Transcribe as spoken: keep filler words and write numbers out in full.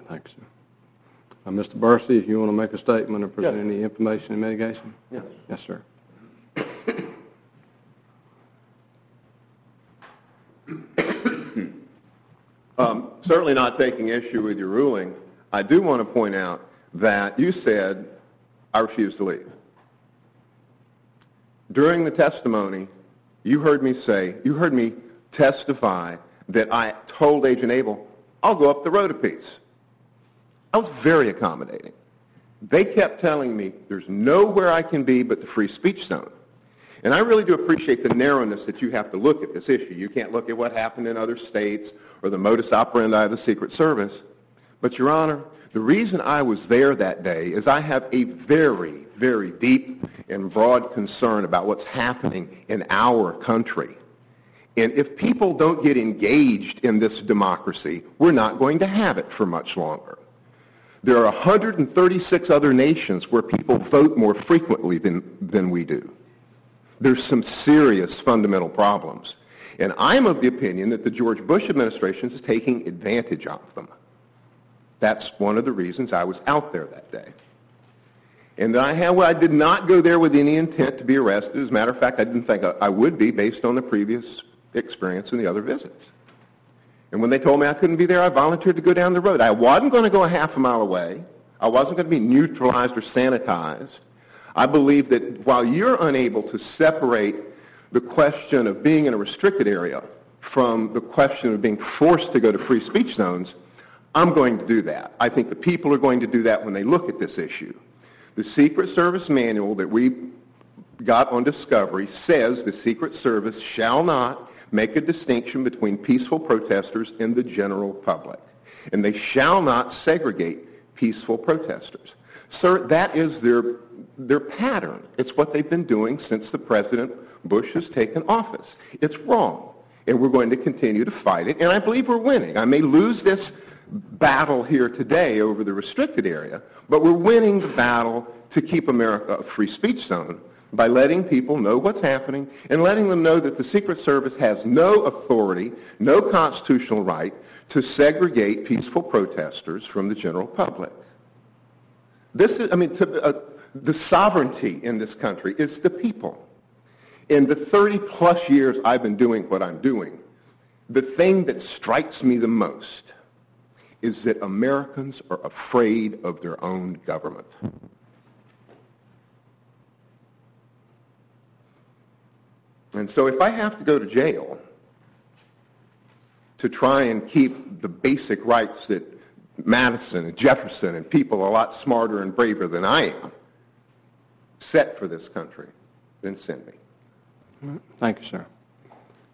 Thank you, sir. Uh, Mister Bursey, if you want to make a statement or present Yes. any information in mitigation? Yes. Yes, sir. Um, certainly not taking issue with your ruling. I do want to point out that you said, I refuse to leave. During the testimony, you heard me say, you heard me testify that I told Agent Abel, I'll go up the road a piece. I was very accommodating. They kept telling me there's nowhere I can be but the free speech zone. And I really do appreciate the narrowness that you have to look at this issue. You can't look at what happened in other states or the modus operandi of the Secret Service. But, Your Honor, the reason I was there that day is I have a very, very deep and broad concern about what's happening in our country. And if people don't get engaged in this democracy, we're not going to have it for much longer. There are one hundred thirty-six other nations where people vote more frequently than, than we do. There's some serious fundamental problems. And I'm of the opinion that the George Bush administration is taking advantage of them. That's one of the reasons I was out there that day. And that I, had, well, I did not go there with any intent to be arrested. As a matter of fact, I didn't think I, I would be based on the previous experience and the other visits. And when they told me I couldn't be there, I volunteered to go down the road. I wasn't going to go a half a mile away. I wasn't going to be neutralized or sanitized. I believe that while you're unable to separate the question of being in a restricted area from the question of being forced to go to free speech zones, I'm going to do that. I think the people are going to do that when they look at this issue. The Secret Service manual that we got on discovery says the Secret Service shall not make a distinction between peaceful protesters and the general public. And they shall not segregate peaceful protesters. Sir, that is their, their pattern. It's what they've been doing since the President Bush has taken office. It's wrong. And we're going to continue to fight it. And I believe we're winning. I may lose this battle here today over the restricted area, but we're winning the battle to keep America a free speech zone by letting people know what's happening and letting them know that the Secret Service has no authority, no constitutional right to segregate peaceful protesters from the general public. This is, I mean, to, uh, the sovereignty in this country is the people. In the thirty plus years I've been doing what I'm doing, the thing that strikes me the most is that Americans are afraid of their own government. And so if I have to go to jail to try and keep the basic rights that Madison and Jefferson and people a lot smarter and braver than I am set for this country, then send me. Thank you, sir.